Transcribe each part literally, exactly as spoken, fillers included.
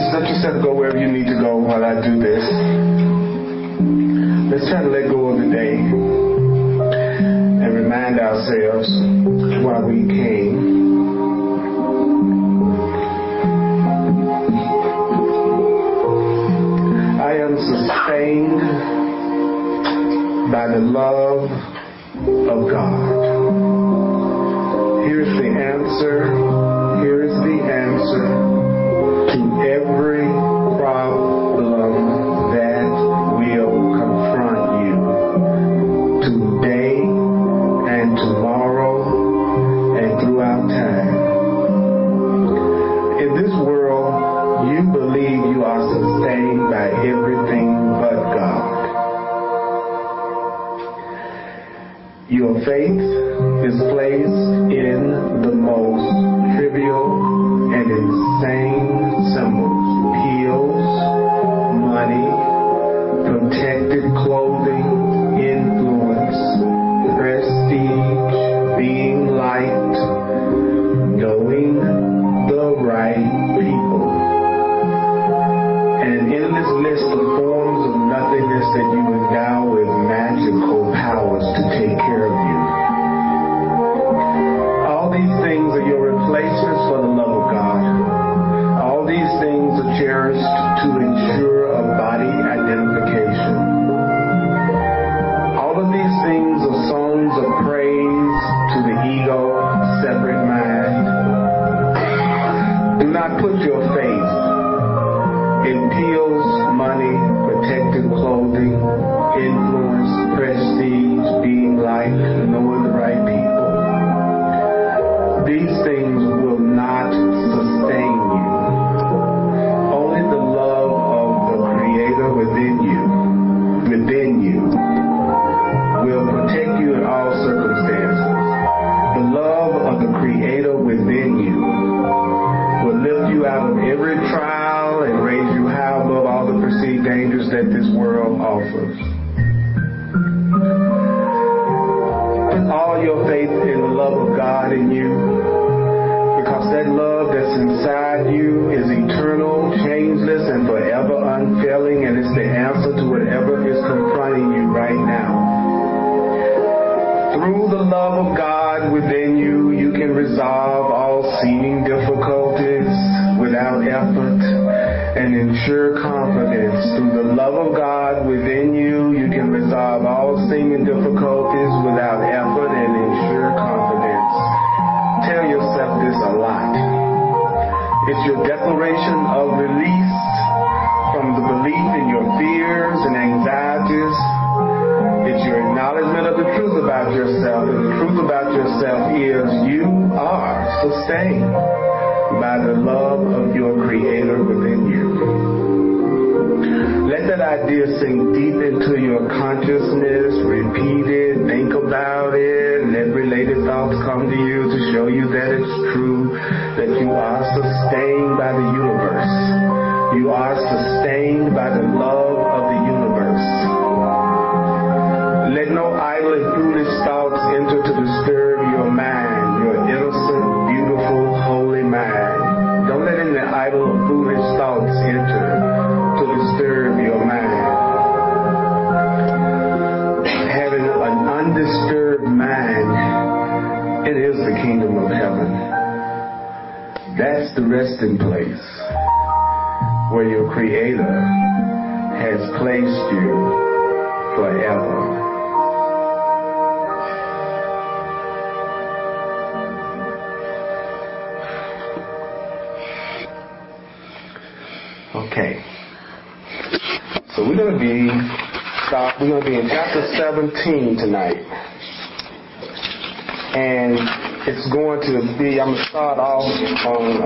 let yourself go wherever you need to go while I do this. Let's try to let go of the day and remind ourselves why we came. I am sustained by the love of God. Here's the answer. Here is the answer to every problem that will confront you today and tomorrow and throughout time. In this world, you believe you are sustained by everything but God. Your faith is placed in the most trivial and insane symbols: pills, money, protected clothing, influence, prestige, being liked, knowing the right people, and an endless list of forms of nothingness that you endow with magical powers to take care of you. All these things are your replacements for the love of God. All these things are cherished to ensure a body identification. All of these things are songs of praise to the ego, separate mind. Do not put your faith in pills, money, protected clothing, influence, prestige, being liked, knowing the right people. These things will not sustain you. Only the love of the Creator within you, within you, will protect you in all circumstances. The love of the Creator within you will lift you out of every trial and raise you high above all the perceived dangers that this world offers. Put all your faith in the love of God in you, because that love that's inside you is eternal, changeless, and forever unfailing, and it's the answer to whatever is confronting you right now. Through the love of God within you, you can resolve all seeming difficulties without effort and ensure confidence. Through the love of God within you, you can resolve all seeming difficulties without effort and ensure confidence. Tell yourself this a lot. It's your declaration of release from the belief in your fears and anxieties. It's your acknowledgement of the truth about yourself, and the truth about yourself is you are sustained by the love of your Creator within you. Let that idea sink deep into your consciousness. Repeat it, think about it, let related thoughts come to you to show you that it's true, that you are sustained by the universe. You are sustained by the love of the universe. Let no idle and foolish thoughts enter to disturb your mind, your innocent, beautiful, holy mind. Don't let any idle or foolish thoughts enter to disturb your mind. Having an undisturbed mind, it is the kingdom of heaven. That's the resting place where your Creator has placed you forever. Okay, so we're going to be stop. We're going to be in chapter seventeen tonight, and it's going to be. I'm going to start off on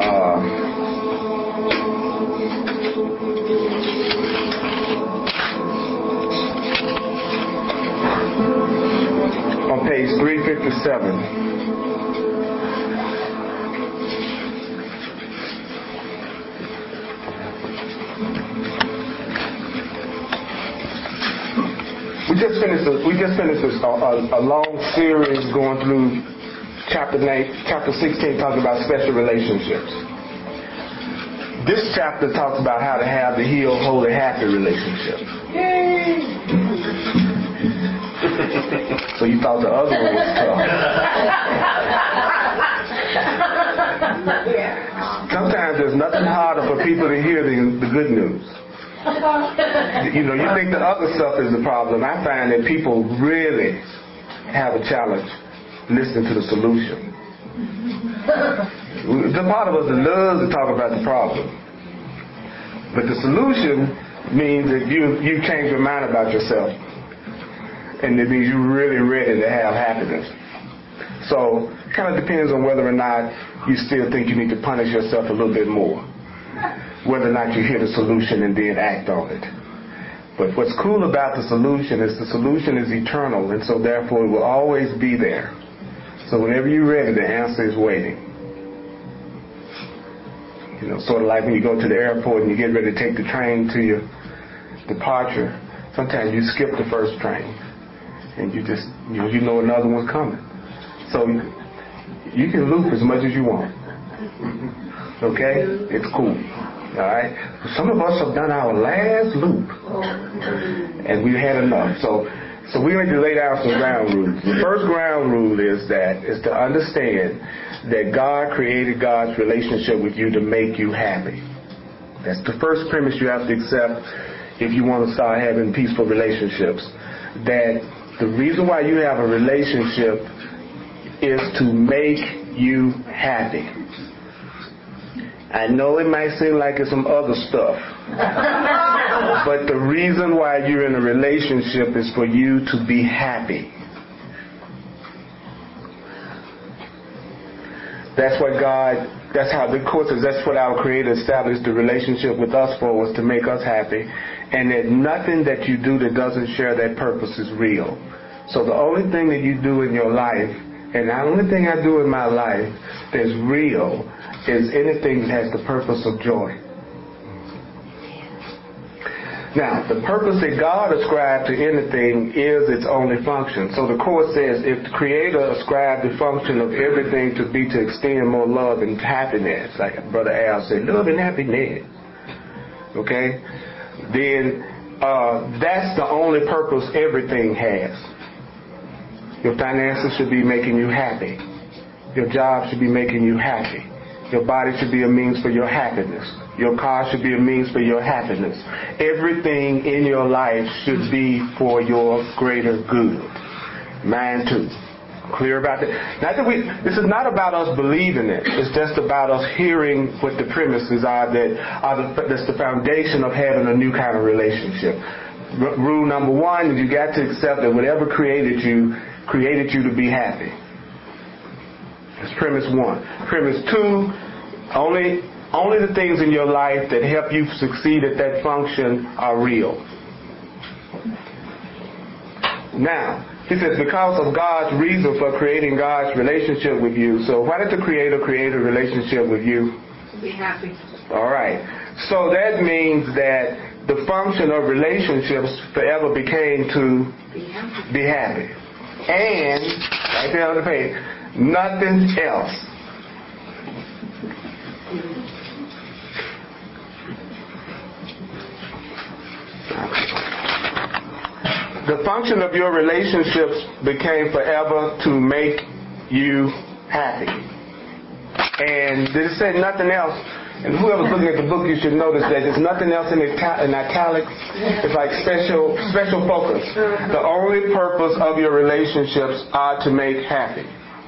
uh, on page three fifty-seven. We just finished. A, we just finished a, a, a long series going through chapter eight, chapter sixteen, talking about special relationships. This chapter talks about how to have the healed, holy, happy relationship. Yay! So you thought the other one was tough. Sometimes there's nothing harder for people to hear than the good news. You know, you think the other stuff is the problem. I find that people really have a challenge listening to the solution. The part of us that loves to talk about the problem. But the solution means that you, you change your mind about yourself. And it means you're really ready to have happiness. So it kind of depends on whether or not you still think you need to punish yourself a little bit more. Whether or not you hear the solution and then act on it. But what's cool about the solution is the solution is eternal, and so therefore it will always be there. So whenever you're ready, the answer is waiting. You know, sort of like when you go to the airport and you get ready to take the train to your departure, sometimes you skip the first train and you just, you know, you know another one's coming. So you can loop as much as you want. Okay? It's cool. Alright? Some of us have done our last loop and we've had enough. So So we need to lay down some ground rules. The first ground rule is that is to understand that God created God's relationship with you to make you happy. That's the first premise you have to accept if you want to start having peaceful relationships. That the reason why you have a relationship is to make you happy. I know it might seem like it's some other stuff. But the reason why you're in a relationship is for you to be happy. That's what God, that's how the course is, that's what our Creator established the relationship with us for, was to make us happy. And that nothing that you do that doesn't share that purpose is real. So the only thing that you do in your life, and the only thing I do in my life that's real, is anything that has the purpose of joy. Now, the purpose that God ascribed to anything is its only function. So the Course says if the Creator ascribed the function of everything to be to extend more love and happiness, like Brother Al said, love and happiness, okay, then uh, that's the only purpose everything has. Your finances should be making you happy. Your job should be making you happy. Your body should be a means for your happiness. Your car should be a means for your happiness. Everything in your life should be for your greater good. Mine too. Clear about that? Not that we, this is not about us believing it. It's just about us hearing what the premises are that are the, that's the foundation of having a new kind of relationship. R- rule number one is you got to accept that whatever created you, created you to be happy. That's premise one. Premise two, only only the things in your life that help you succeed at that function are real. Now, he says, because of God's reason for creating God's relationship with you. So why did the Creator create a relationship with you? To be happy. All right. So that means that the function of relationships forever became to Be happy. be happy. And, right there on the page, nothing else. The function of your relationships became forever to make you happy. And did it say nothing else? And whoever's looking at the book, you should notice that there's nothing else in, ita- in italics. It's like special special focus. The only purpose of your relationships are to make happy.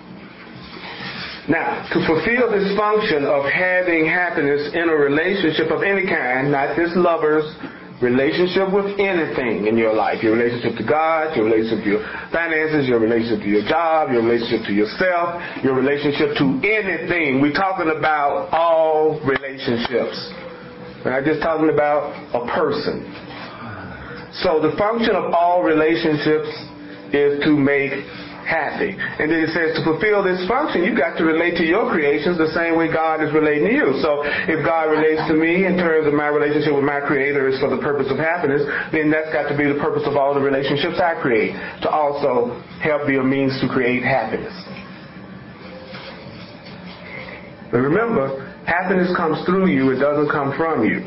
Now, to fulfill this function of having happiness in a relationship of any kind, not just lovers, relationship with anything in your life, your relationship to God, your relationship to your finances, your relationship to your job, your relationship to yourself, your relationship to anything. We're talking about all relationships. We're not just talking about a person. So the function of all relationships is to make happy. And then it says to fulfill this function, you've got to relate to your creations the same way God is relating to you. So if God relates to me in terms of my relationship with my Creator is for the purpose of happiness, then that's got to be the purpose of all the relationships I create, to also help be a means to create happiness. But remember, Happiness comes through you. It doesn't come from you.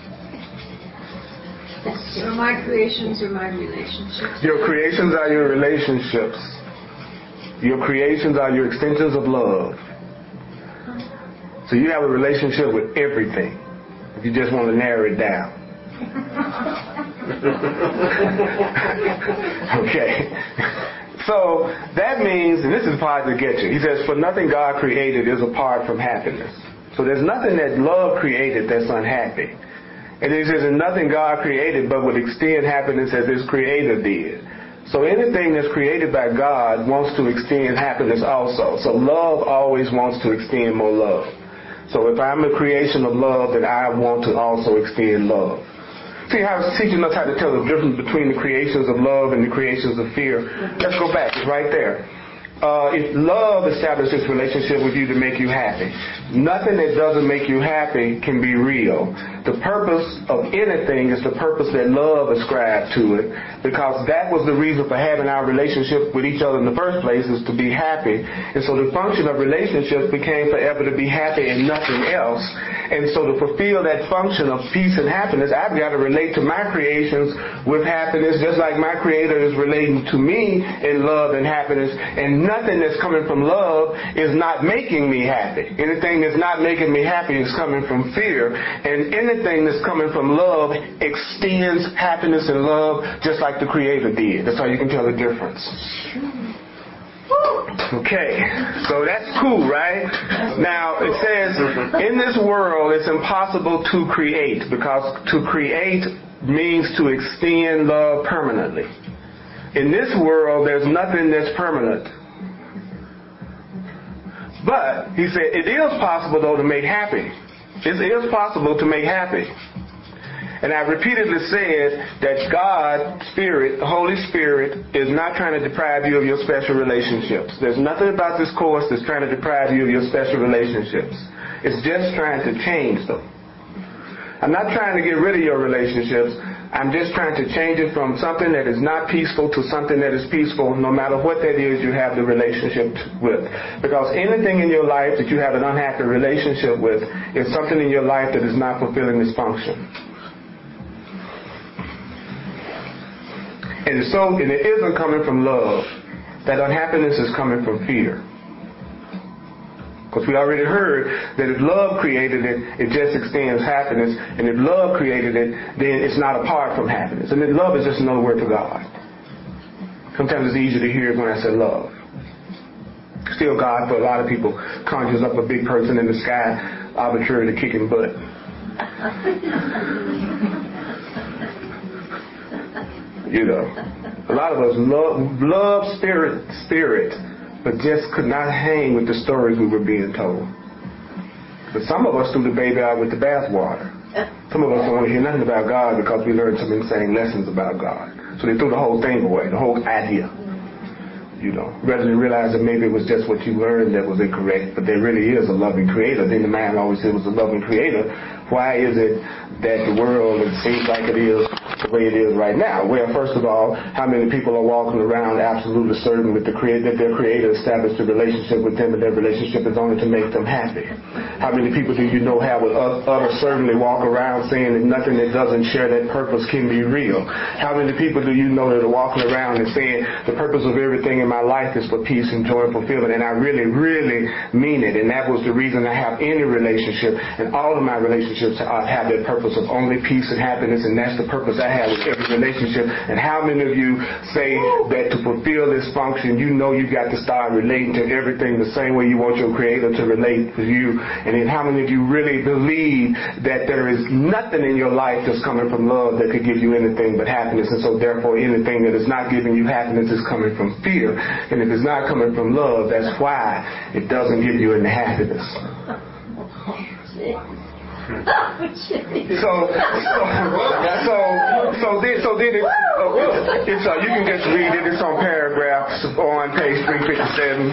So my creations are my relationships. Your creations are your relationships. Your creations are your extensions of love. So you have a relationship with everything. If you just want to narrow it down. Okay. So that means, and this is the part that gets you. He says, for nothing God created is apart from happiness. So there's nothing that love created that's unhappy. And he says, and nothing God created but would extend happiness as his creator did. So anything that's created by God wants to extend happiness also. So love always wants to extend more love. So if I'm a creation of love, then I want to also extend love. See how it's teaching us how to tell the difference between the creations of love and the creations of fear. Let's go back. It's right there. Uh, if love establishes relationship with you to make you happy, nothing that doesn't make you happy can be real. The purpose of anything is the purpose that love ascribed to it, because that was the reason for having our relationship with each other in the first place, is to be happy. And so the function of relationships became forever to be happy and nothing else. And so to fulfill that function of peace and happiness, I've got to relate to my creations with happiness, just like my Creator is relating to me in love and happiness. And nothing that's coming from love is not making me happy. Anything that's not making me happy is coming from fear. And anything that's coming from love extends happiness and love just like the Creator did. That's how you can tell the difference. Okay, so that's cool, right? Now, it says, in this world, it's impossible to create, because to create means to extend love permanently. In this world, there's nothing that's permanent. But, he said, it is possible, though, to make happy. It is possible to make happy. And I've repeatedly said that God, Spirit, the Holy Spirit, is not trying to deprive you of your special relationships. There's nothing about this course that's trying to deprive you of your special relationships. It's just trying to change them. I'm not trying to get rid of your relationships. I'm just trying to change it from something that is not peaceful to something that is peaceful, no matter what that is you have the relationship with. Because anything in your life that you have an unhappy relationship with is something in your life that is not fulfilling its function. And so, and it isn't coming from love. That unhappiness is coming from fear. Because we already heard that if love created it, it just extends happiness. And if love created it, then it's not apart from happiness. And then love is just another word for God. Sometimes it's easy to hear when I say love. Still, God, for a lot of people, conjures up a big person in the sky, arbitrarily kicking butt. You know, a lot of us love, love spirit, spirit, but just could not hang with the stories we were being told. But some of us threw the baby out with the bathwater. Some of us don't want to hear nothing about God because we learned some insane lessons about God. So they threw the whole thing away, the whole idea. You know, rather than realize that maybe it was just what you learned that was incorrect, but there really is a loving Creator. Then the man always said it was a loving Creator. Why is it that the world, it seems like it is the way it is right now? Well, first of all, how many people are walking around absolutely certain with the creator, that their Creator established a relationship with them, and their relationship is only to make them happy? How many people do you know have with utter certainty walk around saying that nothing that doesn't share that purpose can be real? How many people do you know that are walking around and saying the purpose of everything in my life is for peace and joy and fulfillment, and I really, really mean it, and that was the reason I have any relationship, and all of my relationships have that purpose of only peace and happiness, and that's the purpose I have with every relationship. And how many of you say that to fulfill this function, you know you got to start relating to everything the same way you want your Creator to relate to you? And then how many of you really believe that there is nothing in your life that's coming from love that could give you anything but happiness, and so therefore anything that is not giving you happiness is coming from fear? And if it's not coming from love, that's why it doesn't give you any happiness. So, so, so, so then, so then it, uh, it's, uh, you can just read it. It's on paragraphs on page three fifty-seven.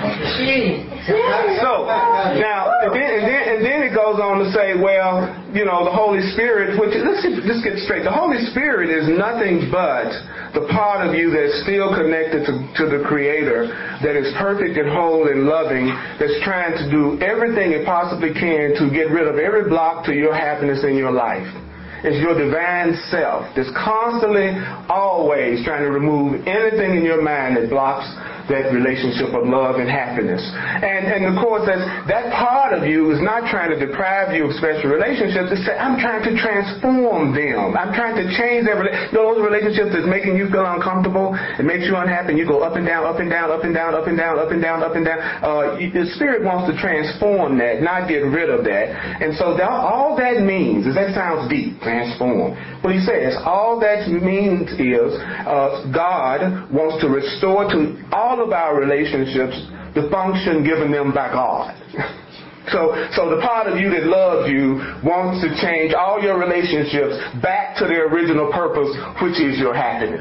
So, now, and then, and then, and then it goes on to say, well, you know, the Holy Spirit, which, let's, let's get straight. The Holy Spirit is nothing but the part of you that's still connected to, to the Creator, that is perfect and whole and loving, that's trying to do everything it possibly can to get rid of every block to your happiness in your life. It's your divine self that's constantly, always trying to remove anything in your mind that blocks that relationship of love and happiness. And, and of course, that's, that part of you is not trying to deprive you of special relationships. It's saying, I'm trying to transform them. I'm trying to change that. You know, those relationships that's making you feel uncomfortable, it makes you unhappy, you go up and down, up and down, up and down, up and down, up and down, up and down. Uh, the Spirit wants to transform that, not get rid of that. And so that, all that means is, that sounds deep, transform. What he says, all that means is uh, God wants to restore to all of our relationships the function given them by God. So, so the part of you that loves you wants to change all your relationships back to their original purpose, which is your happiness.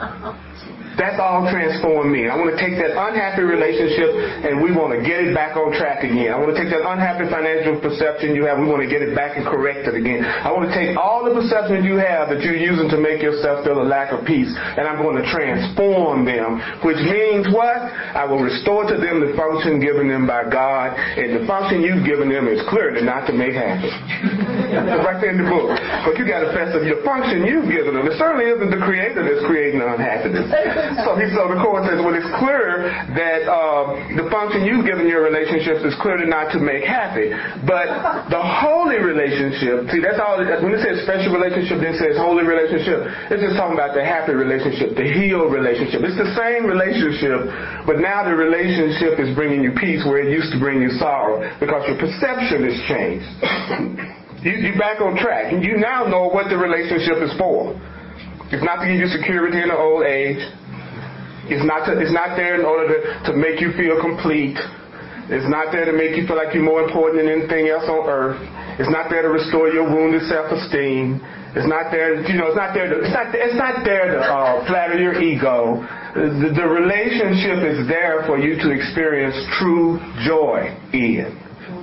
That's all transform me. I want to take that unhappy relationship and we want to get it back on track again. I want to take that unhappy financial perception you have, we want to get it back and correct it again. I want to take all the perceptions you have that you're using to make yourself feel a lack of peace, and I'm going to transform them, which means what? I will restore to them the function given them by God, and the function you've given them is clearly not to make happy. It's right there in the book. But you got to fess up your function you've given them. It certainly isn't the Creator that's creating unhappiness. So he so the court says, well, it's clear that uh, the function you've given your relationships is clearly not to make happy. But the holy relationship, see, that's all, when it says special relationship, then it says holy relationship, it's just talking about the happy relationship, the healed relationship. It's the same relationship, but now the relationship is bringing you peace where it used to bring you sorrow, because your perception has changed. you, you're back on track. You now know what the relationship is for. It's not to give you security in the old age. It's not to, it's not there in order to, to make you feel complete. It's not there to make you feel like you're more important than anything else on earth. It's not there to restore your wounded self-esteem. It's not there, you know, it's not there to, it's not, it's not there to uh, flatter your ego. The, the relationship is there for you to experience true joy in.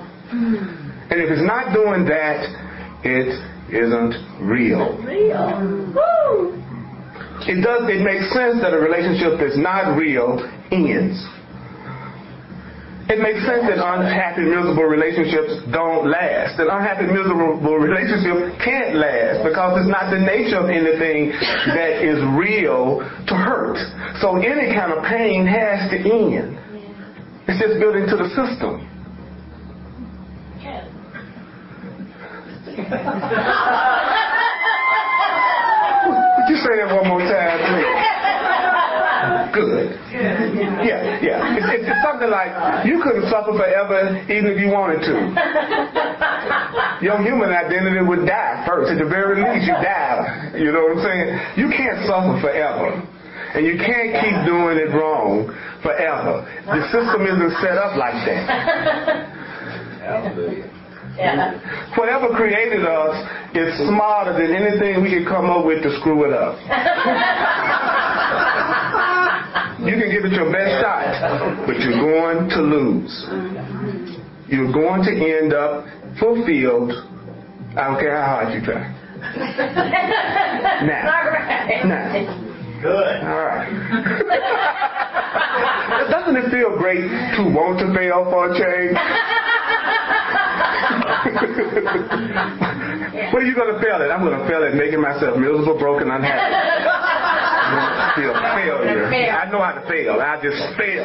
And if it's not doing that, it isn't real. Real. Woo! It does. It makes sense that a relationship that's not real ends. It makes sense that unhappy, miserable relationships don't last. That unhappy, miserable relationship can't last because it's not the nature of anything that is real to hurt. So any kind of pain has to end. It's just built into the system. Would you say that one more time, please? Good. Yeah, yeah. It's, it's, it's something like you couldn't suffer forever even if you wanted to. Your human identity would die first. At the very least, you die. You know what I'm saying? You can't suffer forever. And you can't keep doing it wrong forever. The system isn't set up like that. Yeah. Whatever created us is smarter than anything we could come up with to screw it up. You can give it your best shot, but you're going to lose. You're going to end up fulfilled. I don't care how hard you try. Now. Now. Good. All right. Doesn't it feel great to want to fail for a change? What are you going to fail at? I'm going to fail at making myself miserable, broken, unhappy. Feel failure. I know how to fail. I just fail.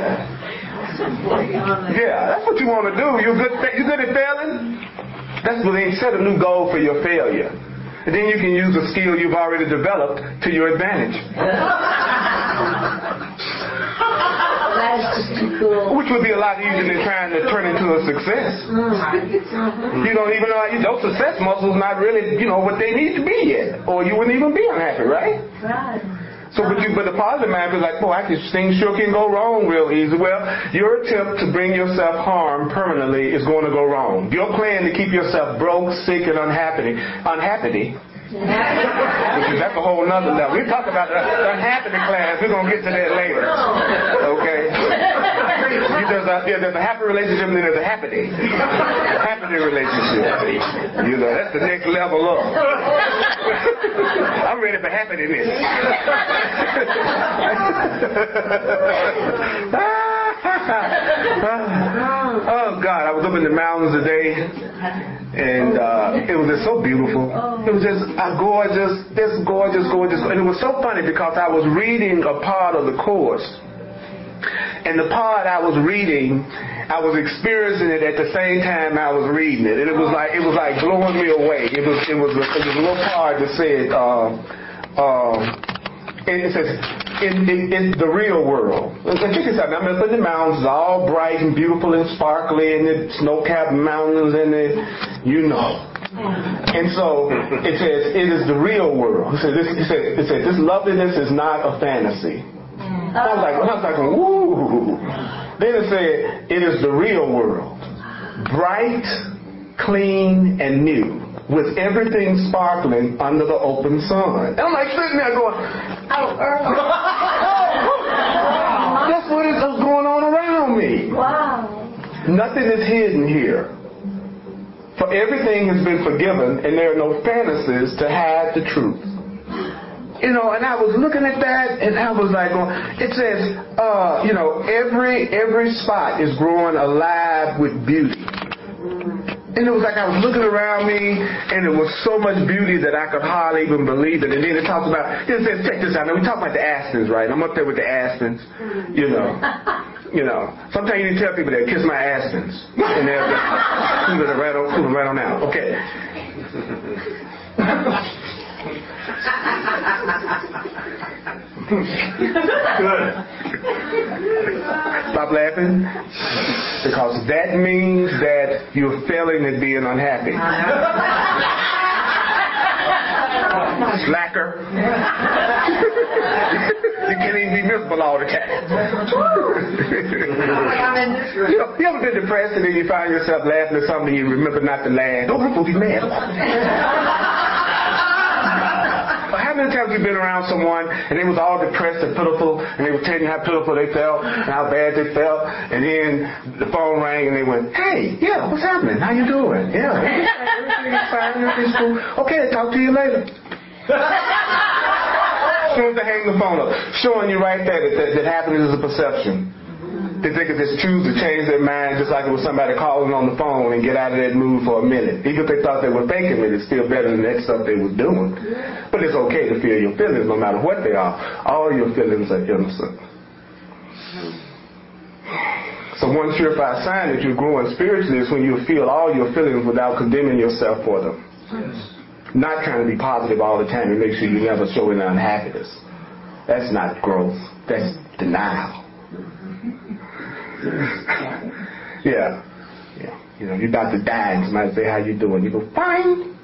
Yeah, that's what you want to do. You good? You good at failing? That's what they set a new goal for your failure. And then you can use the skill you've already developed to your advantage. Which would be a lot easier than trying to turn into a success. You don't even know, those success muscles not really, you know, what they need to be yet. Or you wouldn't even be unhappy, right? Right. So, but, you, but the positive mind is like, boy, I can, things sure can go wrong real easy. Well, your attempt to bring yourself harm permanently is going to go wrong. Your plan to keep yourself broke, sick, and unhappy, unhappy, which is, that's a whole nother level. We talk about the unhappy class. We're going to get to that later. Okay? There's a, yeah, there's a happy relationship and then there's a happy. Happy relationship. You know, that's the next level up. I'm ready for happiness. Oh God, I was up in the mountains today, and uh, it was just so beautiful. It was just uh, gorgeous, just gorgeous, gorgeous. And it was so funny because I was reading a part of the course, and the part I was reading, I was experiencing it at the same time I was reading it, and it was like it was like blowing me away. It was it was a, it was a little part that said. Uh, uh, It says, in, in, in the real world. And check this out. I'm up in the mountains, all bright and beautiful and sparkly, and the snow-capped mountains, and the, you know. And so it says, it is the real world. It says, this, it says, it says this loveliness is not a fantasy. I was like, I was like, woo. Then it said, it is the real world, bright, clean, and new, with everything sparkling under the open sun. And I'm like sitting there going, oh, that's what is going on around me. Wow. Nothing is hidden here. For everything has been forgiven, and there are no fantasies to hide the truth. You know, and I was looking at that, and I was like, going, it says, uh, you know, every every spot is growing alive with beauty. And it was like I was looking around me, and there was so much beauty that I could hardly even believe it. And then it talks about, it says, check this out. Now we talk about the aspens, right? I'm up there with the aspens, you know. You know, sometimes you need to tell people that kiss my aspens, and they'll just cool it right on, cool it right on out. Okay. Good. Stop laughing, because that means that you're failing at being unhappy. Slacker. You can't even be miserable all the time. You know, you ever been depressed and then you find yourself laughing at something and you remember not to laugh? Don't look be mad. How many times have you been around someone and they was all depressed and pitiful, and they were telling you how pitiful they felt and how bad they felt, and then the phone rang and they went, hey, yeah, what's happening? How you doing? Yeah, everything's fine, everything's cool. Okay, I'll talk to you later. As soon as they hang the phone up, showing you right there that, that, that happiness is a perception. They think if they choose to change their mind, just like it was somebody calling on the phone, and get out of that mood for a minute. Even if they thought they were faking it, it's still better than that stuff they were doing. But it's okay to feel your feelings no matter what they are. All your feelings are innocent. So one surefire sign that you're growing spiritually is when you feel all your feelings without condemning yourself for them. Not trying to be positive all the time and make sure you never show any unhappiness. That's not growth. That's denial. Yeah. Yeah. You know, you're about to die and somebody say, how you doing? You go, fine.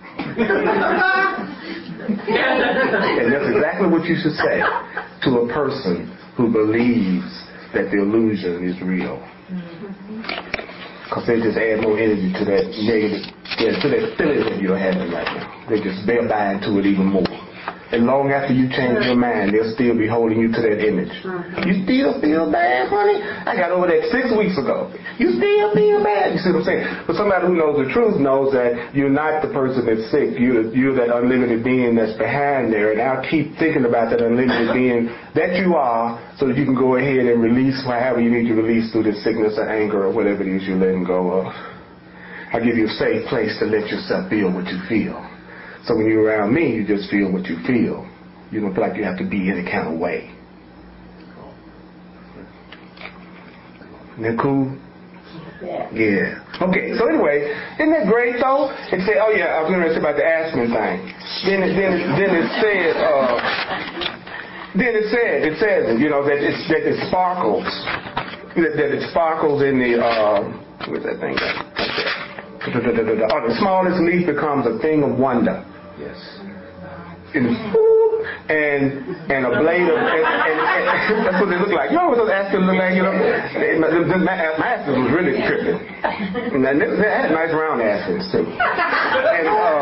And that's exactly what you should say to a person who believes that the illusion is real. Because they just add more energy to that negative, yeah, to that feeling that you're having right now. They just, they'll buy into it even more. And long after you change your mind, they'll still be holding you to that image. You still feel bad, honey? I got over that six weeks ago. You still feel bad? You see what I'm saying? But somebody who knows the truth knows that you're not the person that's sick. You're, you're that unlimited being that's behind there. And I'll keep thinking about that unlimited being that you are, so that you can go ahead and release however you need to release through this sickness or anger or whatever it is you're letting go of. I'll give you a safe place to let yourself feel what you feel. So when you're around me, you just feel what you feel. You don't feel like you have to be any kind of way. Isn't that cool? Yeah. Yeah. Okay, so anyway, isn't that great though? It said, oh yeah, I was going to say about the aspen thing. Then it, then it, then it said, uh, then it said, it says, you know, that, it's, that it sparkles. That, that it sparkles in the, uh, where's that thing? Right there. Oh, the smallest leaf becomes a thing of wonder. Yes. And, and and a blade of and, and, and that's what they look like. You know what those aspens look like? You know, my, my aspens was really tripping, and they, they had nice round aspens too. And uh,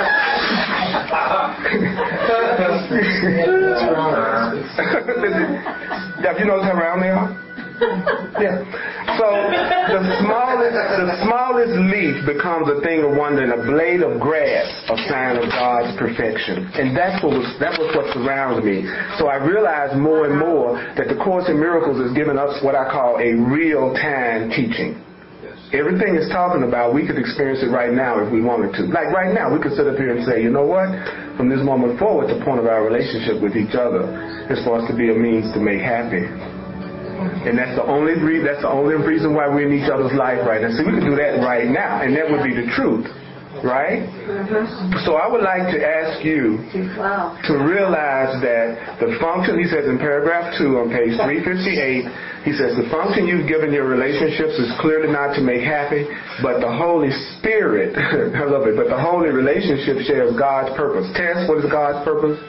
you notice how round they are? Yeah. So the smallest, the smallest leaf becomes a thing of wonder, and a blade of grass a sign of God's perfection. And that's what was that was what surrounds me. So I realize more and more that the Course in Miracles is giving us what I call a real-time teaching. Everything it's talking about, we could experience it right now if we wanted to. Like right now, we could sit up here and say, you know what? From this moment forward, the point of our relationship with each other is for us to be a means to make happy. And that's the only re- that's the only reason why we're in each other's life right now. See, we can do that right now, and that would be the truth, right? Mm-hmm. So I would like to ask you wow. to realize that the function, he says in paragraph two on page three fifty-eight, he says the function you've given your relationships is clearly not to make happy, but the Holy Spirit, I love it, but the holy relationship shares God's purpose. Tess, what is God's purpose?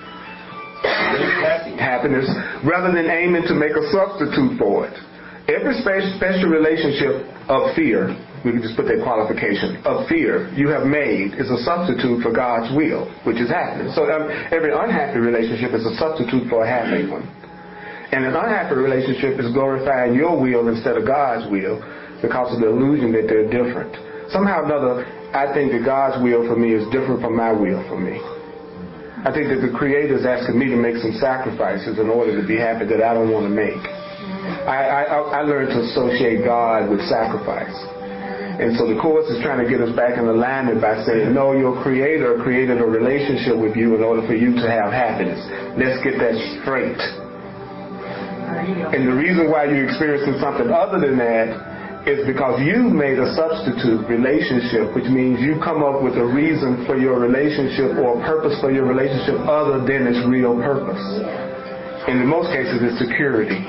Happiness, rather than aiming to make a substitute for it. Every special relationship of fear, we can just put that qualification, of fear you have made is a substitute for God's will, which is happiness. So um, every unhappy relationship is a substitute for a happy one. And an unhappy relationship is glorifying your will instead of God's will because of the illusion that they're different. Somehow or another, I think that God's will for me is different from my will for me. I think that the Creator is asking me to make some sacrifices in order to be happy that I don't want to make. I, I, I learned to associate God with sacrifice. And so the Course is trying to get us back in alignment by saying, no, your Creator created a relationship with you in order for you to have happiness. Let's get that straight. And the reason why you're experiencing something other than that is because you've made a substitute relationship, which means you come up with a reason for your relationship or a purpose for your relationship other than its real purpose. And in most cases, it's security.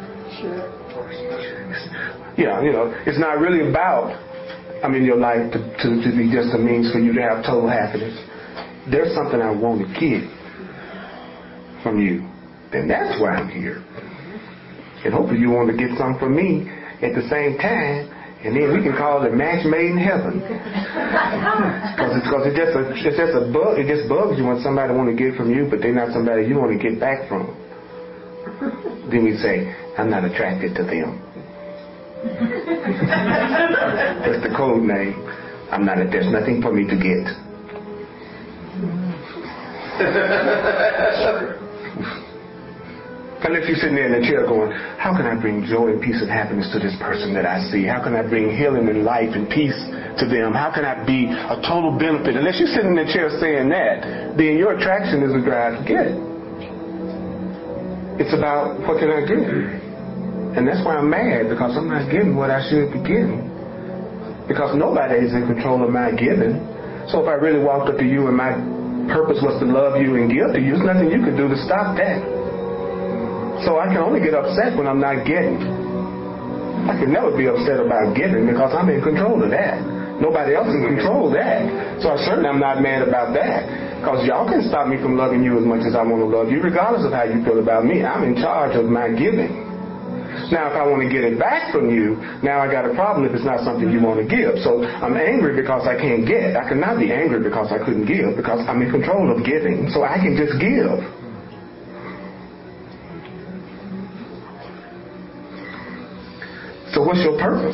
Yeah, you know, it's not really about, I mean, your life to, to, to be just a means for you to have total happiness. There's something I want to get from you. Then that's why I'm here. And hopefully you want to get something from me at the same time, and then we can call it a match made in heaven. Because it's, cause it's just a it's just a bug. It just bugs you when somebody want to get from you, but they're not somebody you want to get back from. Then we say, I'm not attracted to them. That's the code name. I'm not. There's nothing for me to get. Unless you're sitting there in the chair going, how can I bring joy and peace and happiness to this person that I see? How can I bring healing and life and peace to them? How can I be a total benefit? Unless you're sitting in the chair saying that, then your attraction is a drive to get it. It's about, what can I do? And that's why I'm mad, because I'm not getting what I should be getting. Because nobody is in control of my giving. So if I really walked up to you and my purpose was to love you and give to you, there's nothing you can do to stop that. So I can only get upset when I'm not getting. I can never be upset about giving because I'm in control of that. Nobody else can control that. So I certainly I'm not mad about that. Because y'all can stop me from loving you as much as I want to love you, regardless of how you feel about me. I'm in charge of my giving. Now, if I want to get it back from you, now I got a problem if it's not something you want to give. So I'm angry because I can't get. I cannot be angry because I couldn't give, because I'm in control of giving. So I can just give. So what's your purpose?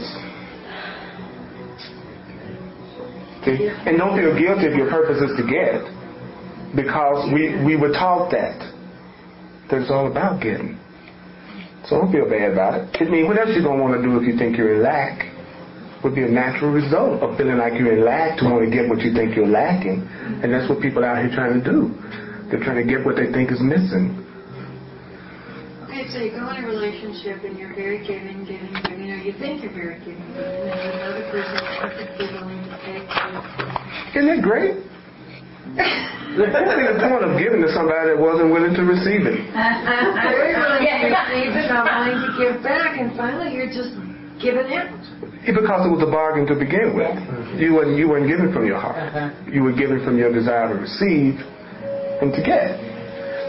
See? And don't feel guilty if your purpose is to get, because we, we were taught that. That it's all about getting. So don't feel bad about it. I mean, what else you going to want to do if you think you're in lack? Would be a natural result of feeling like you're in lack to want to get what you think you're lacking. And that's what people out here trying to do. They're trying to get what they think is missing. Okay, so you go in a relationship and you're very giving, giving, giving, or you think you're very giving, giving, and another person is perfectly willing to take you. Isn't that great? What is the point of giving to somebody that wasn't willing to receive it? Very willing to receive it, not willing to give back, and finally you're just giving out. Yeah, because it was a bargain to begin with. You weren't, you weren't giving from your heart. You were giving from your desire to receive and to get.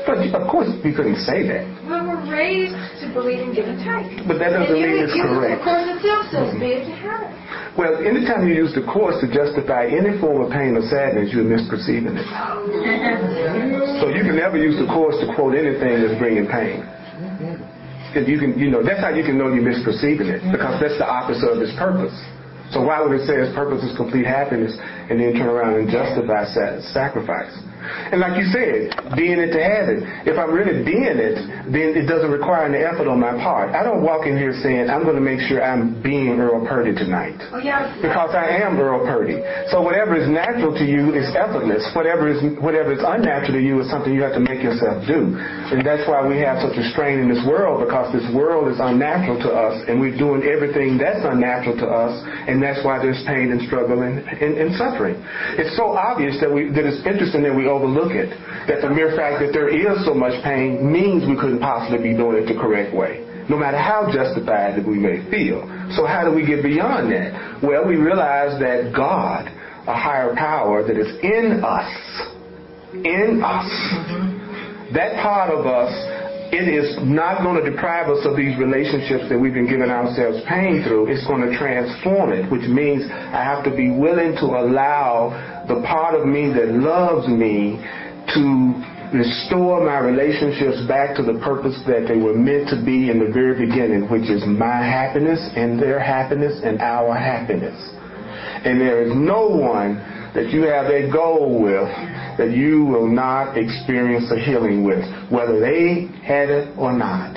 But of course, we couldn't say that. Well, we're raised to believe in give and take. But that doesn't and you, mean it's you, correct. Of course, itself says be it to have it. Well, anytime you use the course to justify any form of pain or sadness, you're misperceiving it. So you can never use the course to quote anything that's bringing pain. You can, you know, that's how you can know you're misperceiving it, because that's the opposite of its purpose. So why would it say its purpose is complete happiness and then turn around and justify sacrifice? And like you said, being it to have it. If I'm really being it, then it doesn't require any effort on my part. I don't walk in here saying, I'm going to make sure I'm being Earl Purdy tonight. Oh, yeah. Because I am Earl Purdy. So whatever is natural to you is effortless. Whatever is whatever is unnatural to you is something you have to make yourself do. And that's why we have such a strain in this world, because this world is unnatural to us, and we're doing everything that's unnatural to us, and that's why there's pain and struggle and, and, and suffering. It's so obvious that we that it's interesting that we overlook it, that the mere fact that there is so much pain means we couldn't possibly be doing it the correct way, no matter how justified that we may feel. So how do we get beyond that? Well, we realize that God, a higher power that is in us, in us, that part of us, it is not going to deprive us of these relationships that we've been giving ourselves pain through. It's going to transform it, which means I have to be willing to allow the part of me that loves me to restore my relationships back to the purpose that they were meant to be in the very beginning, which is my happiness and their happiness and our happiness. And there is no one that you have a goal with that you will not experience a healing with, whether they had it or not.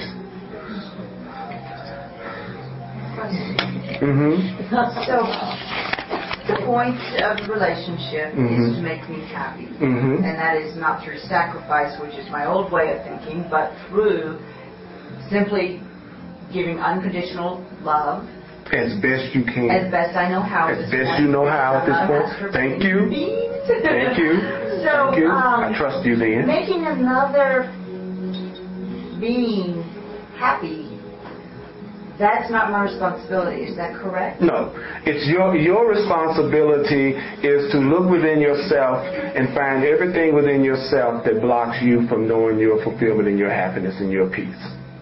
Mm-hmm. So, the point of the relationship mm-hmm. is to make me happy. Mm-hmm. And that is not through sacrifice, which is my old way of thinking, but through simply giving unconditional love. As best you can. As best I know how. As best point. you know how at this point. Thank you. Thank you. So, Thank you. Um, I trust you then. Making another being happy, that's not my responsibility. Is that correct? No. It's your your responsibility is to look within yourself and find everything within yourself that blocks you from knowing your fulfillment and your happiness and your peace.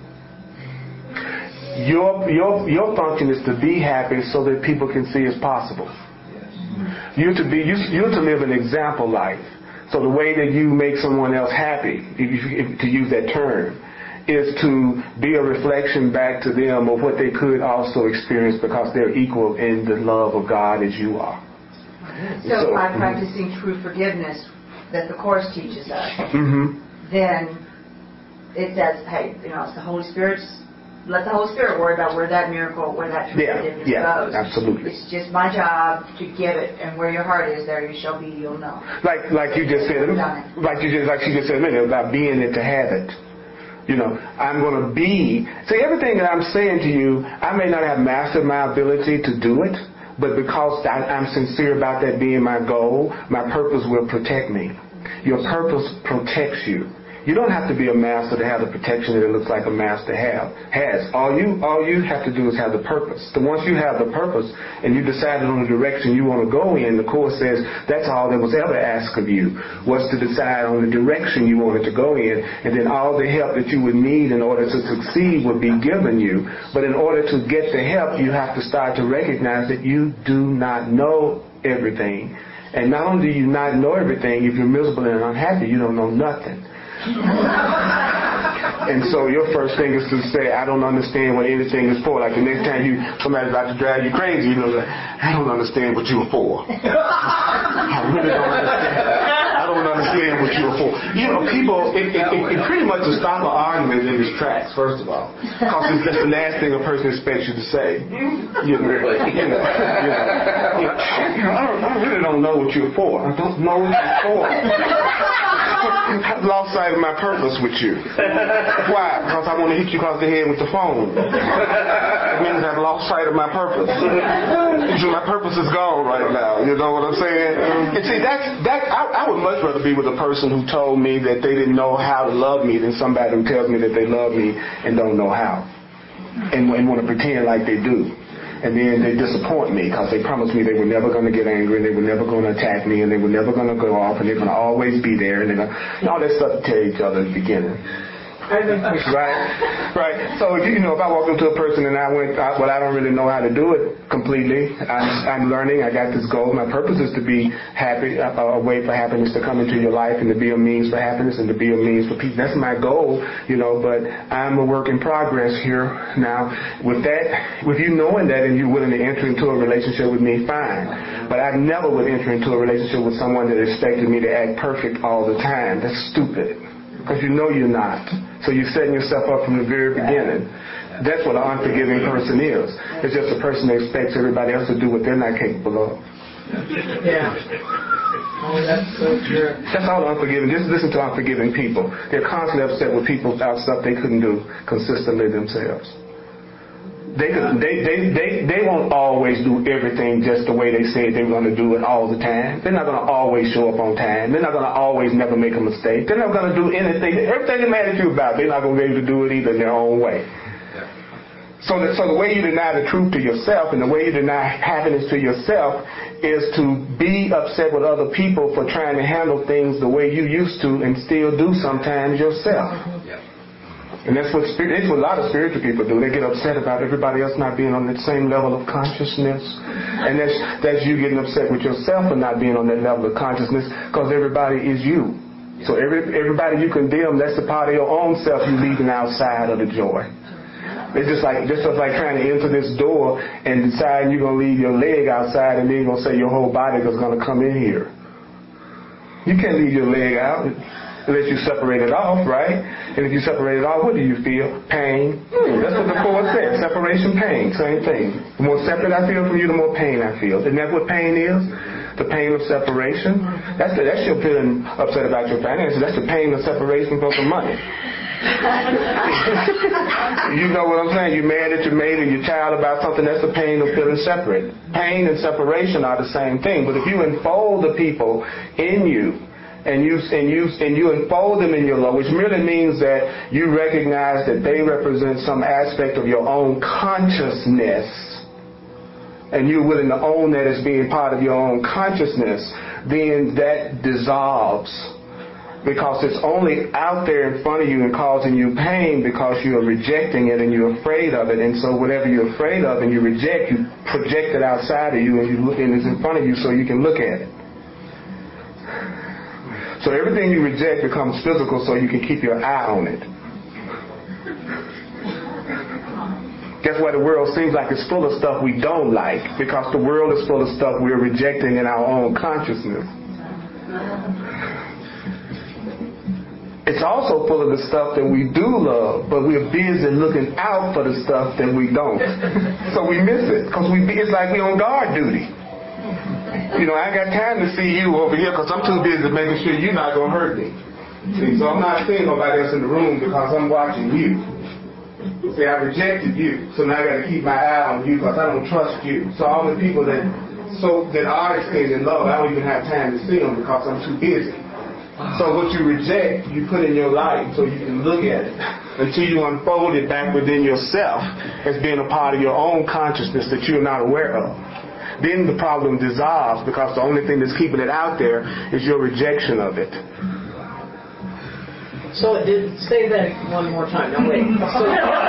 Your your your function is to be happy so that people can see it's possible. You're to be you, you're to live an example life. So the way that you make someone else happy, if, if, to use that term, is to be a reflection back to them of what they could also experience, because they're equal in the love of God as you are. So, so by mm-hmm. practicing true forgiveness that the Course teaches us, mm-hmm. then it says, hey, you know, it's the Holy Spirit's. Let the Holy Spirit worry about where that miracle, where that true yeah, forgiveness yeah, goes. Absolutely. It's just my job to give it, and where your heart is, there you shall be. You'll know. Like, like you just said, like you just, like she just said a minute about being it to have it. You know, I'm going to be. See, everything that I'm saying to you, I may not have mastered my ability to do it, but because I, I'm sincere about that being my goal, my purpose will protect me. Your purpose protects you. You don't have to be a master to have the protection that it looks like a master have has. All you all you have to do is have the purpose. So once you have the purpose and you decided on the direction you want to go in, the Course says that's all that was ever asked of you, was to decide on the direction you wanted to go in, and then all the help that you would need in order to succeed would be given you. But in order to get the help, you have to start to recognize that you do not know everything. And not only do you not know everything, if you're miserable and unhappy, you don't know nothing. And so your first thing is to say, I don't understand what anything is for. Like the next time you somebody's about to drive you crazy, you know, like, I don't understand what you were for. I really don't understand. I don't understand what you were for. You know, people, it, it, it, it pretty much to stop an argument in its tracks, first of all. Because that's the last thing a person expects you to say. You know, you know, you know, you know I, don't, I really don't know what you're for. I don't know what you're for. I've lost sight of my purpose with you. Why? Because I want to hit you across the head with the phone. It means I've lost sight of my purpose. My purpose is gone right now. You know what I'm saying? And see, that's that. I, I would much rather be with a person who told me that they didn't know how to love me than somebody who tells me that they love me and don't know how, and, and want to pretend like they do. and then they disappoint me because they promised me they were never going to get angry and they were never going to attack me and they were never going to go off and they're going to always be there and they're going to, all that stuff to tell each other at the beginning. Right, right. So if you, you know, if I walk up to a person and I went, I, well, I don't really know how to do it completely. I'm, I'm learning. I got this goal. My purpose is to be happy, a, a way for happiness to come into your life, and to be a means for happiness, and to be a means for peace. That's my goal, you know. But I'm a work in progress here now. With that, with you knowing that, and you willing to enter into a relationship with me, fine. But I never would enter into a relationship with someone that expected me to act perfect all the time. That's stupid. Because you know you're not. So you're setting yourself up from the very beginning. That's what an unforgiving person is. It's just a person that expects everybody else to do what they're not capable of. Yeah. Oh, that's so true. That's all unforgiving. Just listen to unforgiving people. They're constantly upset with people about stuff they couldn't do consistently themselves. They, could, they, they, they, they won't always do everything just the way they said they were going to do it all the time. They're not going to always show up on time. They're not going to always never make a mistake. They're not going to do anything. Everything they're mad at you about, they're not going to be able to do it either in their own way. So the, so the way you deny the truth to yourself and the way you deny happiness to yourself is to be upset with other people for trying to handle things the way you used to and still do sometimes yourself. And that's what, that's what a lot of spiritual people do. They get upset about everybody else not being on that same level of consciousness. And that's, that's you getting upset with yourself for not being on that level of consciousness, because everybody is you. So every, everybody you condemn, that's the part of your own self you leaving outside of the joy. It's just like just like trying to enter this door and deciding you're going to leave your leg outside and then you're going to say your whole body is going to come in here. You can't leave your leg out unless you separate it off, right? And if you separate it off, what do you feel? Pain. Hmm, that's what the Course said. Separation, pain. Same thing. The more separate I feel from you, the more pain I feel. Isn't that what pain is? The pain of separation. That's the, that's your feeling upset about your finances. That's the pain of separation from the money. You know what I'm saying? You're mad at your mate or your child about something. That's the pain of feeling separate. Pain and separation are the same thing. But if you enfold the people in you, and you and you and you enfold them in your love, which merely means that you recognize that they represent some aspect of your own consciousness, and you're willing to own that as being part of your own consciousness, then that dissolves. Because it's only out there in front of you and causing you pain because you're rejecting it and you're afraid of it. And so whatever you're afraid of and you reject, you project it outside of you and, you look, and it's in front of you so you can look at it. So everything you reject becomes physical so you can keep your eye on it. That's why the world seems like it's full of stuff we don't like, because the world is full of stuff we're rejecting in our own consciousness. It's also full of the stuff that we do love, but we're busy looking out for the stuff that we don't. So we miss it, because we it's like we're on guard duty. You know, I ain't got time to see you over here because I'm too busy making sure you're not going to hurt me. See, so I'm not seeing nobody else in the room because I'm watching you. See, I rejected you, so now I got to keep my eye on you because I don't trust you. So all the people that so that are extending love, I don't even have time to see them because I'm too busy. So what you reject, you put in your life so you can look at it until you unfold it back within yourself as being a part of your own consciousness that you're not aware of. Then the problem dissolves because the only thing that's keeping it out there is your rejection of it. So it did, say that one more time. No, wait. So,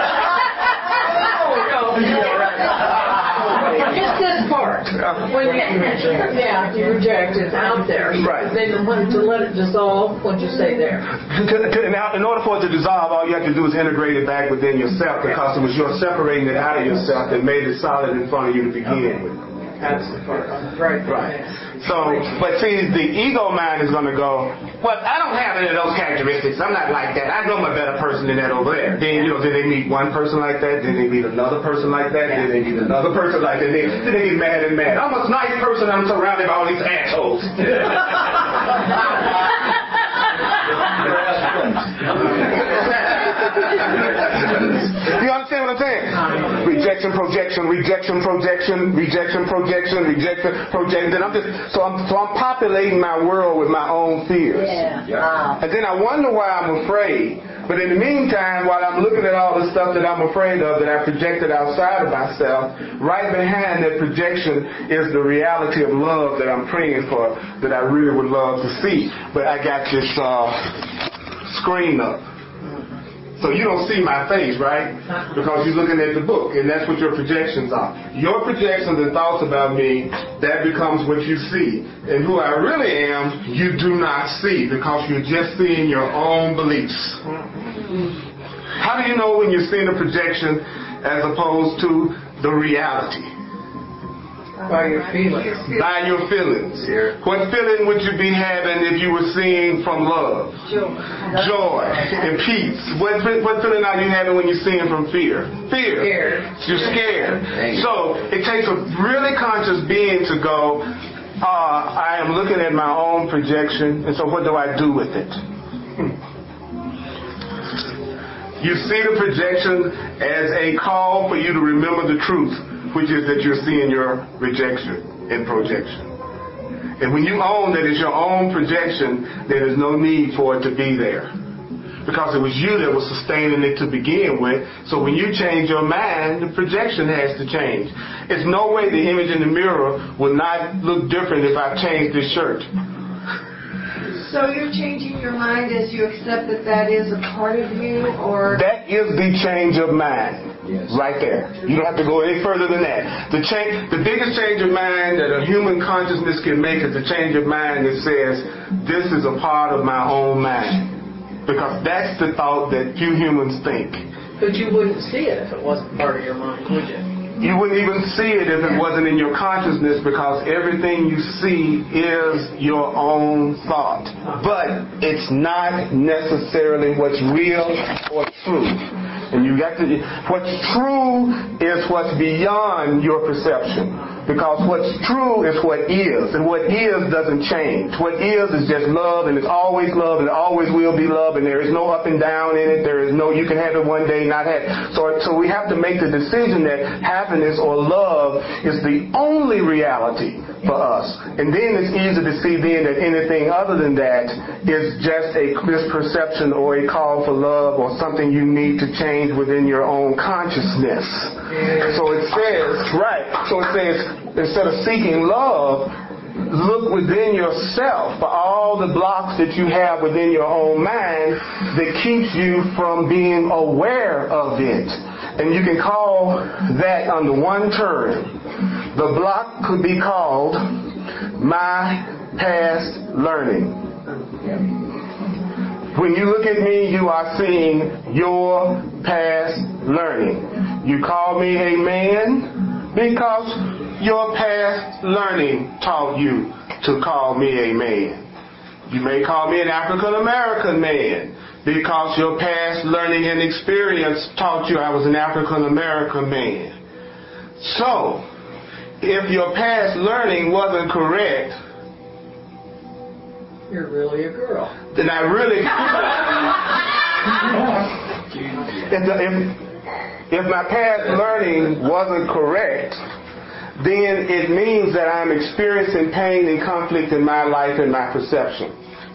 oh, no, no, just this part. When you, yeah, you reject it out there. Right. Then when to let it dissolve, what'd you say there? To, to, now, in order for it to dissolve, all you have to do is integrate it back within yourself because it was your separating it out of yourself that made it solid in front of you to begin with. That's the part. Right. Right. So, but see, the ego mind is going to go, well, I don't have any of those characteristics. I'm not like that. I know I'm a better person than that over there. Then, you know, then they meet one person like that. Then they meet another person like that. Then they meet another person like that. Then, then they get mad and mad. I'm a nice person. I'm surrounded by all these assholes. You understand what I'm saying? Reject rejection, projection, rejection, projection, rejection, projection, rejection, projection. And I'm just so I'm so I'm populating my world with my own fears. Yeah. Wow. And then I wonder why I'm afraid. But in the meantime, while I'm looking at all the stuff that I'm afraid of that I projected outside of myself, right behind that projection is the reality of love that I'm praying for, that I really would love to see. But I got this uh, screen up. So you don't see my face, right? Because you're looking at the book, and that's what your projections are. Your projections and thoughts about me, that becomes what you see. And who I really am, you do not see, because you're just seeing your own beliefs. How do you know when you're seeing a projection as opposed to the reality? By your feelings. By your feelings. What feeling would you be having if you were seeing from love? Joy. Joy and peace. What, what feeling are you having when you're seeing from fear? Fear. Scared. You're scared. So it takes a really conscious being to go, uh, I am looking at my own projection, and so what do I do with it? You see the projection as a call for you to remember the truth, which is that you're seeing your rejection and projection. And when you own that it's your own projection, then there's no need for it to be there. Because it was you that was sustaining it to begin with. So when you change your mind, the projection has to change. It's no way the image in the mirror will not look different if I change this shirt. So you're changing your mind as you accept that that is a part of you, or? That is the change of mind. Yes. Right there. You don't have to go any further than that. The change, the biggest change of mind that a human consciousness can make is the change of mind that says, this is a part of my own mind. Because that's the thought that few humans think. But you wouldn't see it if it wasn't part of your mind, would you? You wouldn't even see it if it wasn't in your consciousness, because everything you see is your own thought. But it's not necessarily what's real or true. And you got to, what's true is what's beyond your perception. Because what's true is what is. And what is doesn't change. What is is just love, and it's always love, and it always will be love, and there is no up and down in it. There is no, you can have it one day, not have it. So, so we have to make the decision that happiness or love is the only reality for us. And then it's easy to see then that anything other than that is just a misperception or a call for love or something you need to change within your own consciousness. So it says, right, so it says, instead of seeking love, look within yourself for all the blocks that you have within your own mind that keeps you from being aware of it. And you can call that under one term. The block could be called my past learning. When you look at me, you are seeing your past learning. You call me a man because your past learning taught you to call me a man. You may call me an African American man because your past learning and experience taught you I was an African American man. So, if your past learning wasn't correct, you're really a girl. Then I really if, the, if, if my past learning wasn't correct, then it means that I'm experiencing pain and conflict in my life and my perception.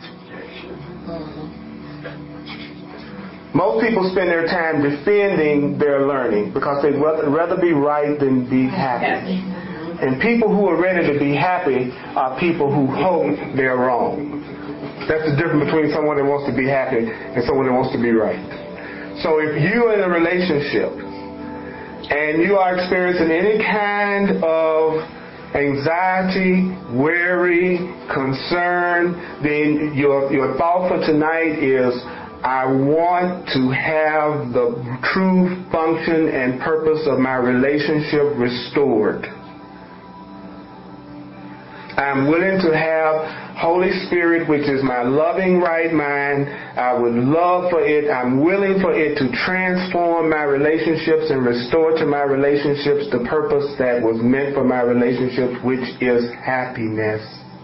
Most people spend their time defending their learning because they'd rather be right than be happy. And people who are ready to be happy are people who hope they're wrong. That's the difference between someone that wants to be happy and someone that wants to be right. So if you're in a relationship and you are experiencing any kind of anxiety, worry, concern, then your, your thought for tonight is, I want to have the true function and purpose of my relationship restored. I'm willing to have Holy Spirit, which is my loving right mind. I would love for it. I'm willing for it to transform my relationships and restore to my relationships the purpose that was meant for my relationships, which is happiness.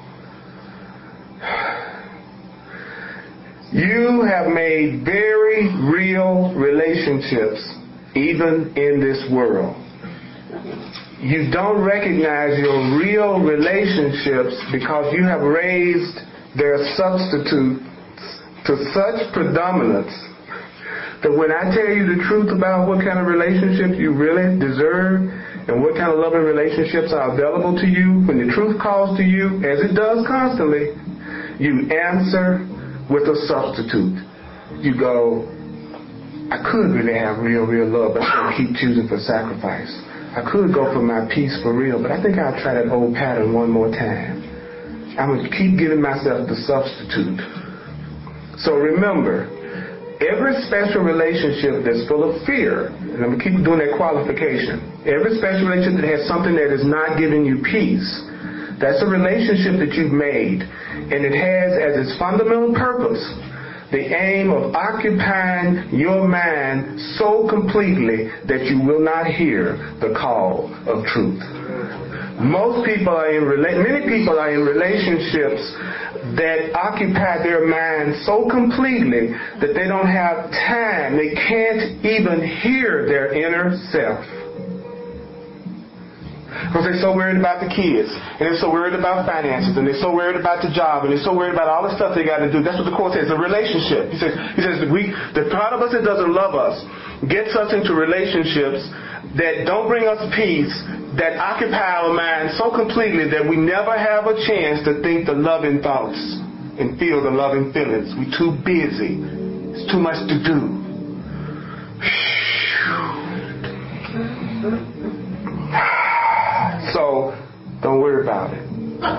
You have made very real relationships, even in this world. you don't recognize your real relationships because you have raised their substitutes to such predominance that when I tell you the truth about what kind of relationships you really deserve and what kind of loving relationships are available to you, when the truth calls to you, as it does constantly, you answer with a substitute. You go, I could really have real, real love, but I keep choosing for sacrifice. I could go for my peace for real, but I think I'll try that old pattern one more time. I'm going to keep giving myself the substitute. So remember, every special relationship that's full of fear, and I'm going to keep doing that qualification, every special relationship that has something that is not giving you peace, that's a relationship that you've made, and it has as its fundamental purpose the aim of occupying your mind so completely that you will not hear the call of truth. Most people are in rela- many people are in relationships that occupy their mind so completely that they don't have time. They can't even hear their inner self. Because they're so worried about the kids, and they're so worried about finances, and they're so worried about the job, and they're so worried about all the stuff they got to do. That's what the Course says, a relationship. He says, he says we, the part of us that doesn't love us gets us into relationships that don't bring us peace, that occupy our mind so completely that we never have a chance to think the loving thoughts and feel the loving feelings. We're too busy. It's too much to do. So, don't worry about it.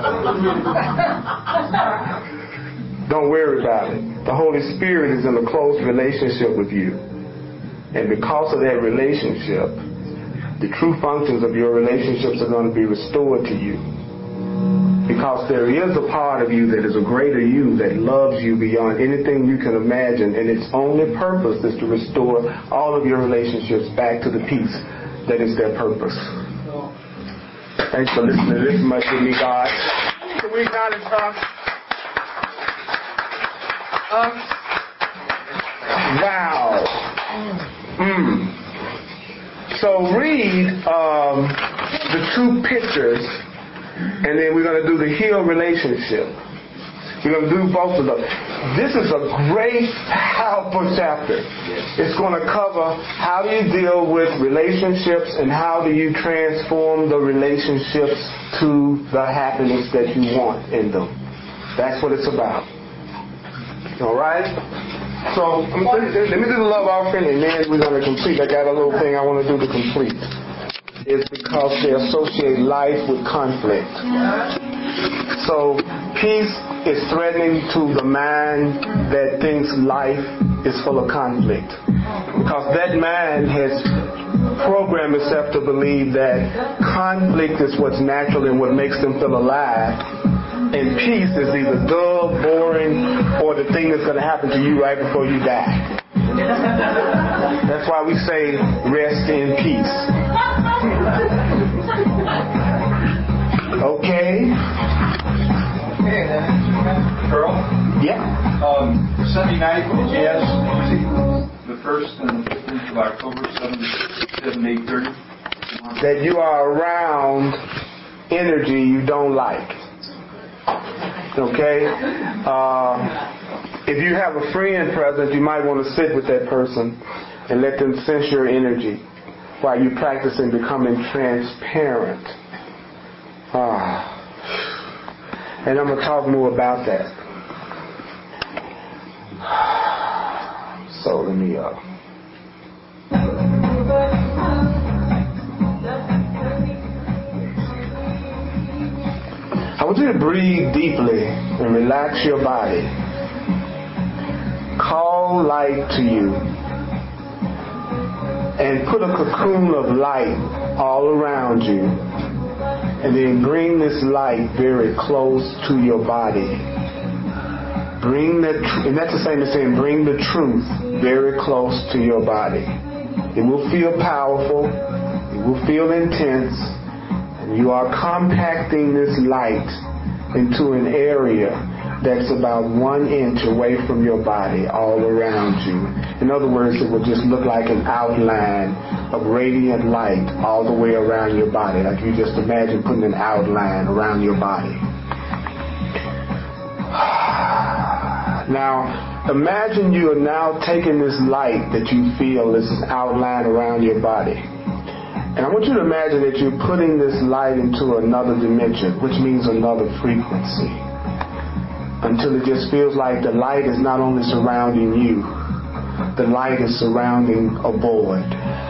Don't worry about it. The Holy Spirit is in a close relationship with you. And because of that relationship, the true functions of your relationships are going to be restored to you. Because there is a part of you that is a greater you that loves you beyond anything you can imagine, and its only purpose is to restore all of your relationships back to the peace that is their purpose. Thanks for listening this much with me, God. Can we acknowledge us? Us? Wow. Mm. So read um, the two pictures, and then we're going to do the healed relationship. We're going to do both of them. This is a great, powerful chapter. It's going to cover how do you deal with relationships and how do you transform the relationships to the happiness that you want in them. That's what it's about. All right? So let me, let me do the love offering, and then we're going to complete. I got a little thing I want to do to complete. It's because they associate life with conflict. So peace is threatening to the mind that thinks life is full of conflict. Because that mind has programmed itself to believe that conflict is what's natural and what makes them feel alive. And peace is either dull, boring, or the thing that's going to happen to you right before you die. That's why we say rest in peace. Okay? Okay, then. Earl? Yeah. Um, Sunday night, yes, the first and fifteenth of October, seven, eight thirty. That you are around energy you don't like. Okay? Uh, if you have a friend present, you might want to sit with that person and let them sense your energy while you're practicing becoming transparent. Ah. And I'm going to talk more about that. So let me uh I want you to breathe deeply and relax your body. Call light to you. And put a cocoon of light all around you. And then bring this light very close to your body. Bring that, and that's the same as saying bring the truth very close to your body. It will feel powerful. It will feel intense. And you are compacting this light into an area that's about one inch away from your body all around you. In other words, it will just look like an outline of radiant light all the way around your body. Like you just imagine putting an outline around your body. Now, imagine you are now taking this light that you feel, this outline around your body. And I want you to imagine that you're putting this light into another dimension, which means another frequency. Until it just feels like the light is not only surrounding you, the light is surrounding a void.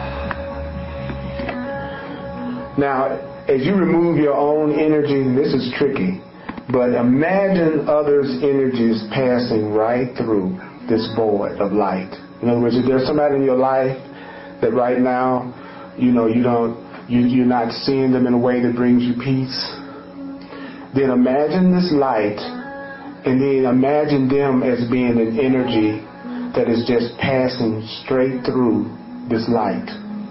Now, as you remove your own energy, this is tricky, but imagine others' energies passing right through this void of light. In other words, if there's somebody in your life that right now, you know, you don't, you, you're not seeing them in a way that brings you peace, then imagine this light, and then imagine them as being an energy that is just passing straight through this light.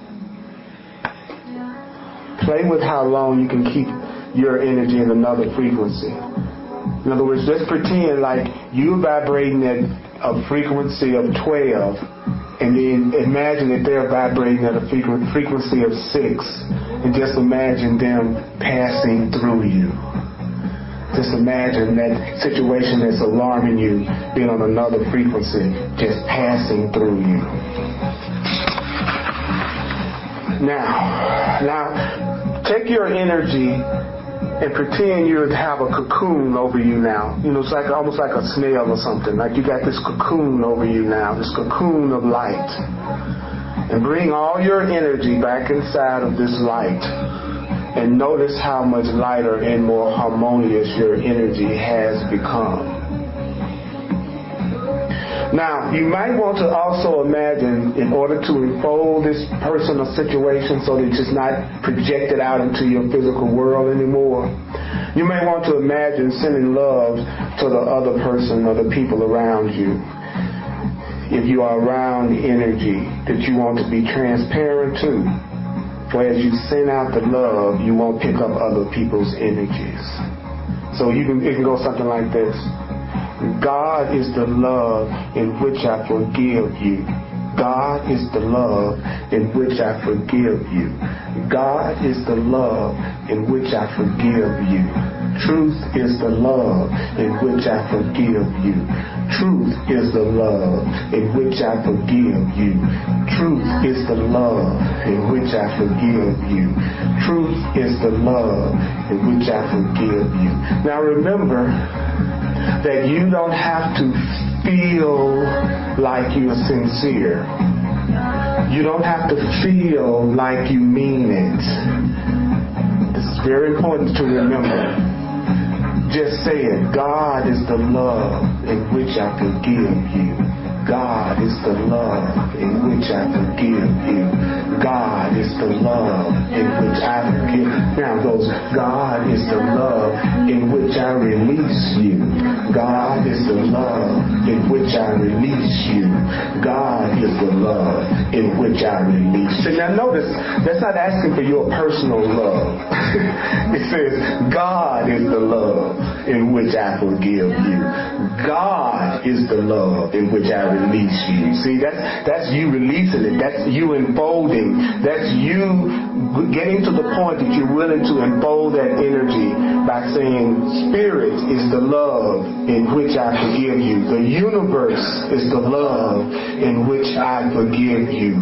Play with how long you can keep your energy in another frequency. In other words, just pretend like you're vibrating at a frequency of twelve, and then imagine that they're vibrating at a frequency of six, and just imagine them passing through you. Just imagine that situation that's alarming you being on another frequency, just passing through you. Now, now, take your energy and pretend you have a cocoon over you now. You know, it's like almost like a snail or something. Like you got this cocoon over you now, this cocoon of light. And bring all your energy back inside of this light. And notice how much lighter and more harmonious your energy has become. Now, you might want to also imagine, in order to enfold this person or situation so that it's just not projected out into your physical world anymore, you may want to imagine sending love to the other person or the people around you. If you are around energy that you want to be transparent to, so as you send out the love, you won't pick up other people's energies. So you can, it can go something like this. God is the love in which I forgive you. God is the love in which I forgive you. God is the love in which I forgive you. Truth is the love in which I forgive you. Truth is the love in which I forgive you. Truth is the love in which I forgive you. Truth is the love in which I forgive you. Now remember that you don't have to feel like you're sincere. You don't have to feel like you mean it. This is very important to remember. Just say it. God is the love in which I forgive you. God is the love in which I forgive you. God is the love in which I forgive. Now it goes, God is the love in which I release you. God is the love in which I release you. God is the love in which I release you. Now notice, that's not asking for your personal love. It says, God is the love in which I forgive you. God is the love in which I release you. See, that's, that's you releasing it. That's you enfolding. That's you getting to the point that you're willing to enfold that energy by saying, Spirit is the love in which I forgive you. The universe is the love in which I forgive you.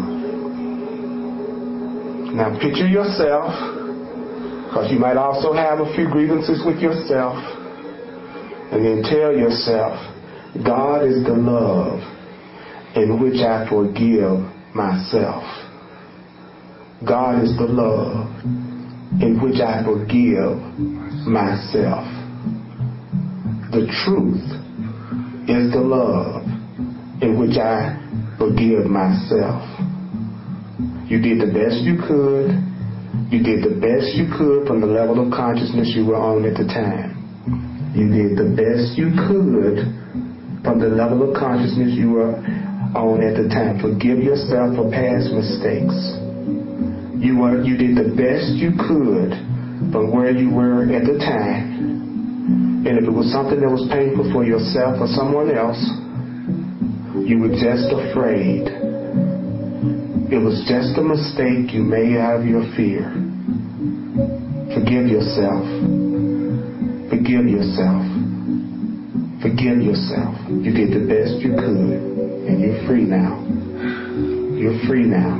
Now picture yourself, because you might also have a few grievances with yourself, and then tell yourself, God is the love in which I forgive myself. God is the love in which I forgive myself. The truth is the love in which I forgive myself. You did the best you could. You did the best you could from the level of consciousness you were on at the time. You did the best you could from the level of consciousness you were on at the time. Forgive yourself for past mistakes. You were, you did the best you could from where you were at the time. And if it was something that was painful for yourself or someone else, you were just afraid. It was just a mistake you made out of your fear. Forgive yourself. Forgive yourself. Forgive yourself. You did the best you could. And you're free now. You're free now.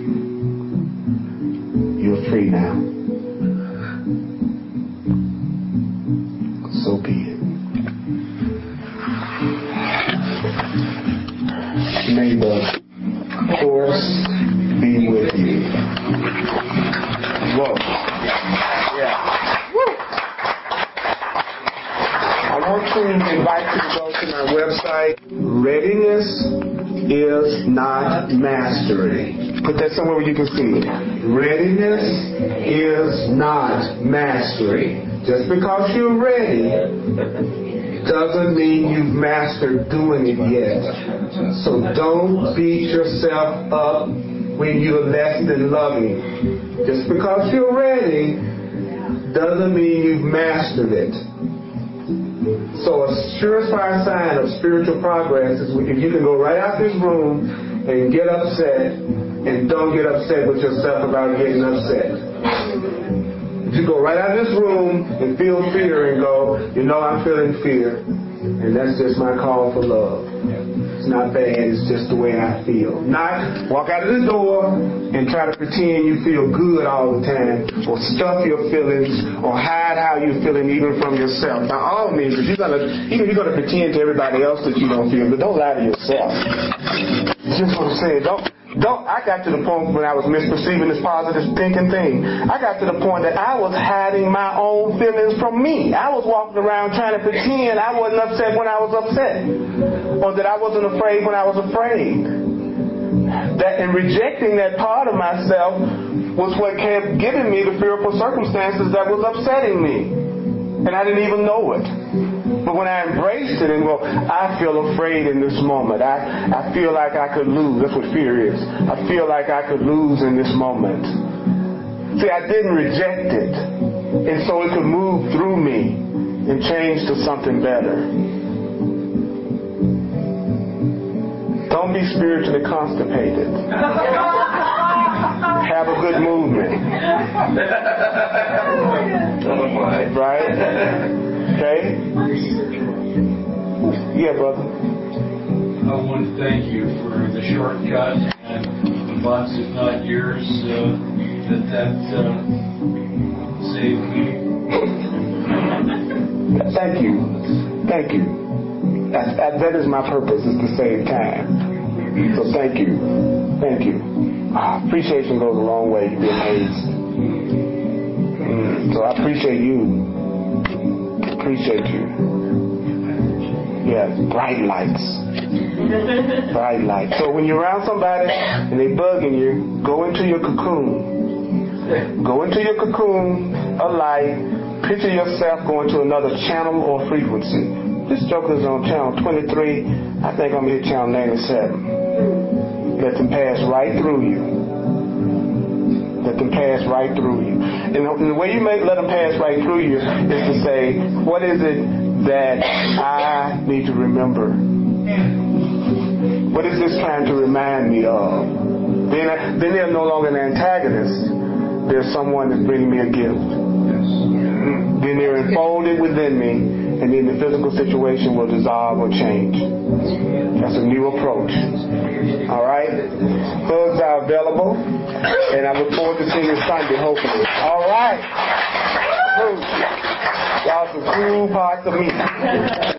You're free now. So be it. May the force be with you. Whoa. Yeah. Woo. I want to invite you to go to my website. Readiness is not mastery. Put that somewhere where you can see it. Readiness is not mastery. Just because you're ready doesn't mean you've mastered doing it yet. So don't beat yourself up when you're less than loving. Just because you're ready doesn't mean you've mastered it. So a surefire sign of spiritual progress is if you can go right out this room and get upset and don't get upset with yourself about getting upset. If you go right out of this room and feel fear and go, you know, I'm feeling fear, and that's just my call for love. It's not bad, it's just the way I feel. Not walk out of the door and try to pretend you feel good all the time, or stuff your feelings, or hide how you're feeling even from yourself. By all means, if you're gonna, even if you're gonna pretend to everybody else that you don't feel, but don't lie to yourself. Just what I'm saying. Don't. Don't. I got to the point when I was misperceiving this positive thinking thing. I got to the point that I was hiding my own feelings from me. I was walking around trying to pretend I wasn't upset when I was upset, or that I wasn't afraid when I was afraid. That in rejecting that part of myself was what kept giving me the fearful circumstances that was upsetting me, and I didn't even know it. But when I embraced it and go, I feel afraid in this moment. I, I feel like I could lose. That's what fear is. I feel like I could lose in this moment. See, I didn't reject it. And so it could move through me and change to something better. Don't be spiritually constipated. Have a good movement. Right? Okay? Yeah, brother. I want to thank you for the shortcut and months, if not years, uh, that that uh, saved me. Thank you. Thank you. That, that, that is my purpose, is to save time. So thank you. Thank you. Ah, appreciation goes a long way. You'd be amazed. Mm, so I appreciate you. Appreciate you. Yeah, bright lights. Bright lights. So when you're around somebody and they bugging you, go into your cocoon. Go into your cocoon, a light. Picture yourself going to another channel or frequency. This joker's on channel twenty-three. I think I'm here channel ninety-seven. Let them pass right through you. Let them pass right through you. And the way you make let them pass right through you is to say, what is it that I need to remember? What is this trying to remind me of? Then, I, then they're no longer an antagonist. There's someone that's bringing me a gift. Then they're enfolded within me, and then the physical situation will dissolve or change. That's a new approach. All right? Hugs are available, and I look forward to seeing you Sunday, hopefully. All right. Y'all some cool parts of me.